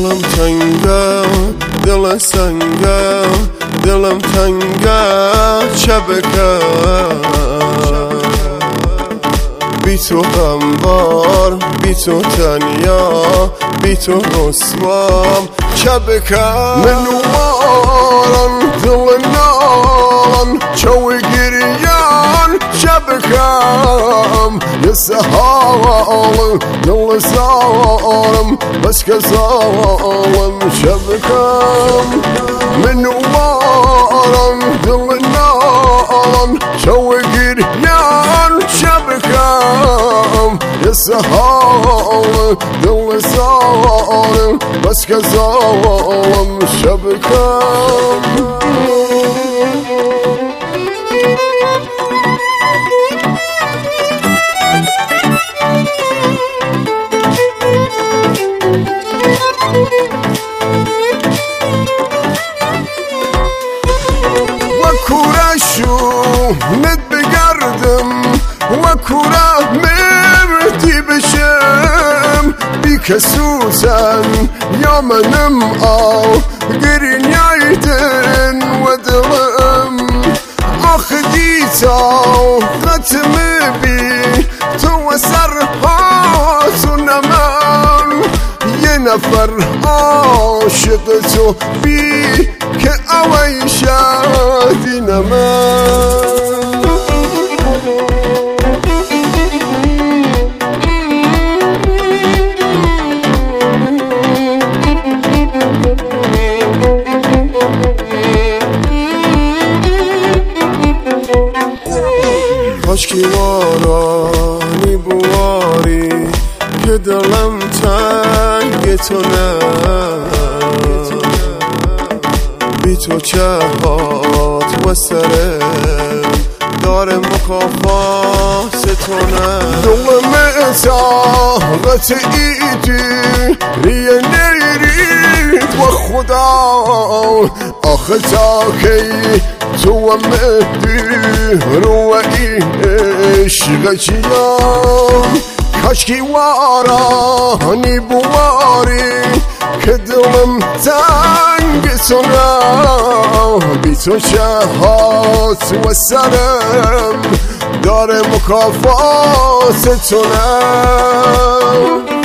دلم تنگه دل سنگه دلم تنگه شبکه بی تو غمبار بی تو تنیا بی تو رسوام شبکه منو مارن دل نارن چوی گریان شبکم یه سهال دل سالم بس که سالم شبکم منو مارن دل نارن چوی گریان شبکم یه سهال دل سالم بس که سالم شبکم ند بگردم و کورا مردی بشم بی کسوزن یا منم آو گرینیایدن و دلم آخ دیتا قتم بی تو و سرهاتون من یه نفر عاشق تو بی که اوی شادی نمن کاشکی وارانی بواری که دلم تنگ تو نه بی تو چهات و سرم داره مکافات تو نه دلم طاقت ایدی ریه نیرید و خدا آخه تا کی تو و مهدی رو این عشق چیام کاشکی وارانی بواری که دلم تنگ تو نه بی تو چهات و سرم داره مکافات تو نه